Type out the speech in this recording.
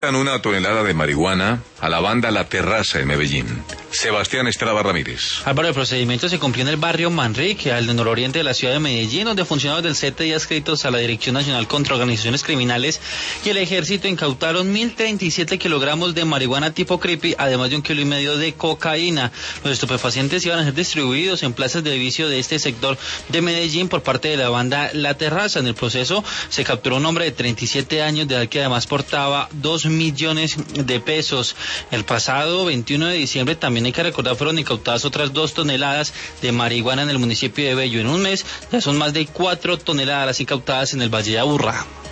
Una tonelada de marihuana a la banda La Terraza en Medellín. Sebastián Estrada Ramírez. Álvaro, el procedimiento se cumplió en el barrio Manrique, al nororiente de la ciudad de Medellín, donde funcionarios del CTI adscritos a la Dirección Nacional contra Organizaciones Criminales y el Ejército incautaron 1.037 kilogramos de marihuana tipo creepy, además de 1,5 kilos de cocaína. Los estupefacientes iban a ser distribuidos en plazas de vicio de este sector de Medellín por parte de la banda La Terraza. En el proceso se capturó un hombre de 37 años de edad que además portaba 2 millones de pesos. El pasado 21 de diciembre, también hay que recordar, fueron incautadas otras 2 toneladas de marihuana en el municipio de Bello. En un mes ya son más de 4 toneladas incautadas en el Valle de Aburrá.